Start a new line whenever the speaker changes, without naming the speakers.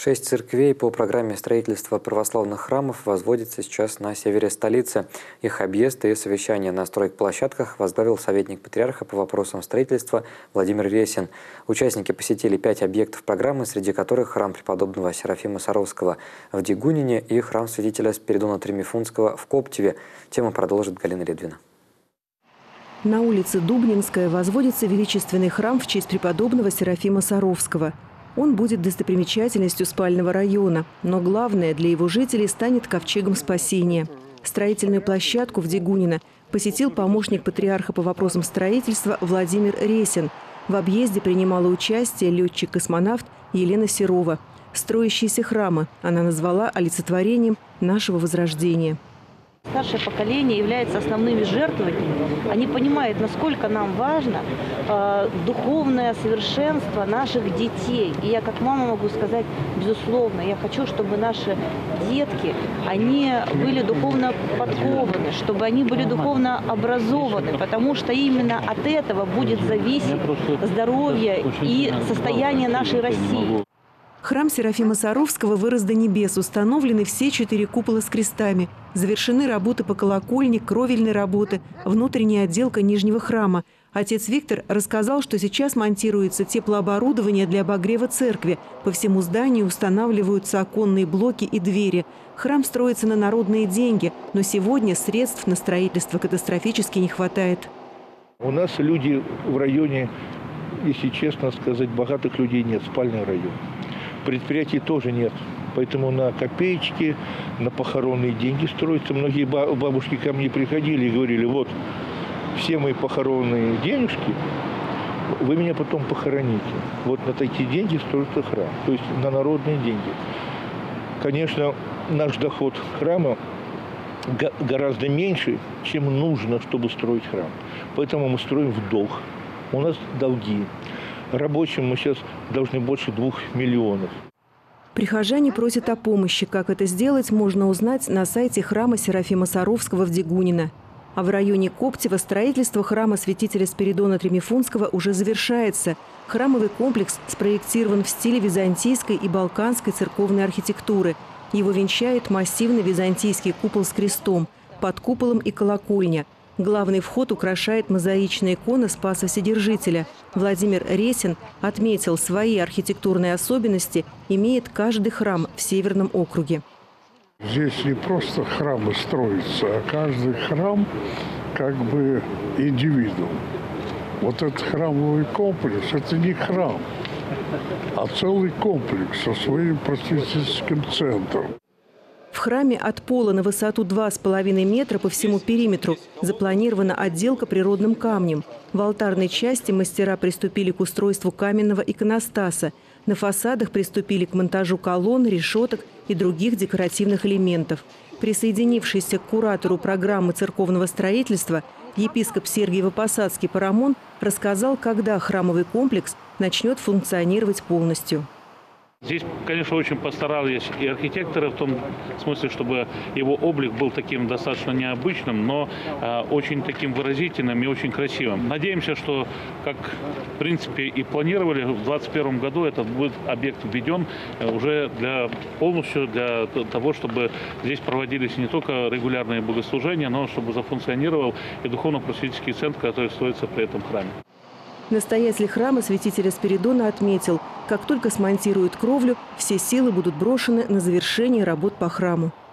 6 церквей по программе строительства православных храмов возводятся сейчас на севере столицы. Их объезд и совещание на стройплощадках возглавил советник патриарха по вопросам строительства Владимир Ресин. Участники посетили 5 объектов программы, среди которых храм преподобного Серафима Саровского в Дегунине и храм святителя Спиридона Тремифунского в Коптеве. Тему продолжит Галина Ледвина.
На улице Дубнинская возводится величественный храм в честь преподобного Серафима Саровского. Он будет достопримечательностью спального района, но главное для его жителей станет ковчегом спасения. Строительную площадку в Дегунино посетил помощник патриарха по вопросам строительства Владимир Ресин. В объезде принимала участие летчик-космонавт Елена Серова. Строящиеся храмы она назвала олицетворением нашего возрождения.
Старшее поколение является основными жертвователями. Они понимают, насколько нам важно духовное совершенство наших детей. И я как мама могу сказать, безусловно, я хочу, чтобы наши детки, они были духовно подкованы, чтобы они были духовно образованы, потому что именно от этого будет зависеть здоровье и состояние нашей России.
Храм Серафима Саровского вырос до небес, установлены все 4 купола с крестами. Завершены работы по колокольне, кровельной работы, внутренняя отделка нижнего храма. Отец Виктор рассказал, что сейчас монтируется теплооборудование для обогрева церкви. По всему зданию устанавливаются оконные блоки и двери. Храм строится на народные деньги, но сегодня средств на строительство катастрофически не хватает.
У нас люди в районе, если честно сказать, богатых людей нет, спальный район. Предприятий тоже нет. Поэтому на копеечки, на похоронные деньги строятся. Многие бабушки ко мне приходили и говорили: вот, все мои похоронные денежки, вы меня потом похороните. Вот на такие деньги строится храм, то есть на народные деньги. Конечно, наш доход храма гораздо меньше, чем нужно, чтобы строить храм. Поэтому мы строим в долг. У нас долги. Рабочим мы сейчас должны больше 2 миллионов.
Прихожане просят о помощи. Как это сделать, можно узнать на сайте храма Серафима Саровского в Дегунино. А в районе Коптева строительство храма святителя Спиридона Тремифунского уже завершается. Храмовый комплекс спроектирован в стиле византийской и балканской церковной архитектуры. Его венчает массивный византийский купол с крестом, под куполом и колокольня. Главный вход украшает мозаичная икона Спаса Вседержителя. Владимир Ресин отметил, свои архитектурные особенности имеет каждый храм в Северном округе.
Здесь не просто храмы строятся, а каждый храм как бы индивидуум. Вот этот храмовый комплекс – это не храм, а целый комплекс со своим просветительским центром.
В храме от пола на высоту 2,5 метра по всему периметру запланирована отделка природным камнем. В алтарной части мастера приступили к устройству каменного иконостаса. На фасадах приступили к монтажу колонн, решеток и других декоративных элементов. Присоединившийся к куратору программы церковного строительства епископ Сергиево-Посадский Парамон рассказал, когда храмовый комплекс начнет функционировать полностью.
Здесь, конечно, очень постарались и архитекторы в том смысле, чтобы его облик был таким достаточно необычным, но очень таким выразительным и очень красивым. Надеемся, что, как в принципе и планировали, в 2021 году этот будет объект введен уже полностью для того, чтобы здесь проводились не только регулярные богослужения, но чтобы зафункционировал и духовно-просветительский центр, который строится при этом храме.
Настоятель храма святителя Спиридона отметил, как только смонтируют кровлю, все силы будут брошены на завершение работ по храму.